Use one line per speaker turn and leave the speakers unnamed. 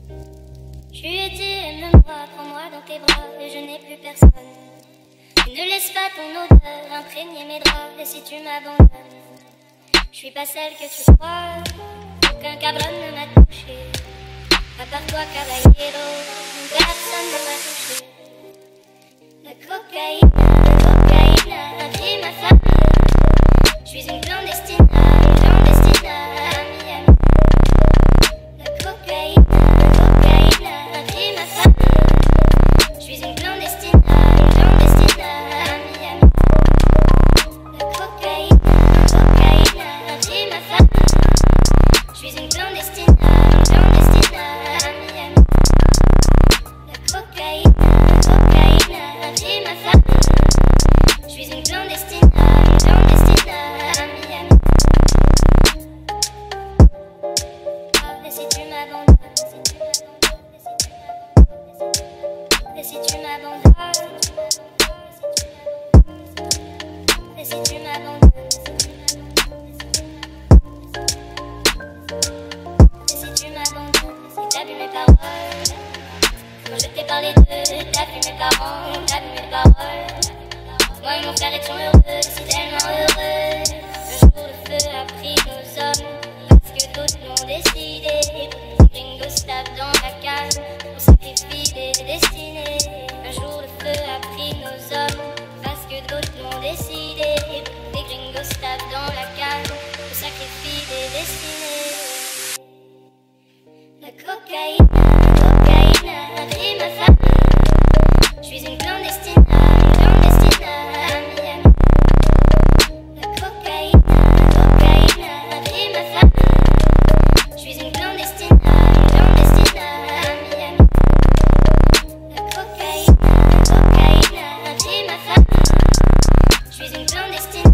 Tu étais, aime-moi, prends-moi dans tes bras, et je n'ai plus personne. Et ne laisse pas ton odeur imprégner mes draps, et si tu m'abandonnes, je suis pas celle que tu crois, aucun cabron ne m'a touché. À part toi, caballero, personne ne m'a touché. La cocaïne a pris ma femme. Je suis une clandestine à Miami. La cocaïne a pris ma femme. Je suis une clandestine à Miami. La cocaïne a pris ma femme. Je suis une clandestine à Miami. La cocaïne a pris ma femme. Je suis une clandestine à Miami. Et si tu m'abandonnes, et si tu m'abandonnes, et si tu m'abandonnes, et si tu m'abandonnes, si t'as vu mes paroles, quand je t'ai parlé d'eux, t'as vu mes parents, t'as vu mes paroles. Moi et mon frère étions heureux, si tellement heureux. Un jour le feu a pris nos hommes, parce que d'autres l'ont décidé. Pour gringo stable dans la cave, on sacrifie des destinées. Un jour le feu a pris nos hommes, parce que d'autres l'ont décidé. Des gringos stable dans la cave, on sacrifie des destinées. La cocaïne a pris ma femme. Je suis une clandestine à Miami. La cocaïne a pris ma femme. Je suis une clandestine à Miami. La cocaïne a pris ma femme. Je suis une clandestine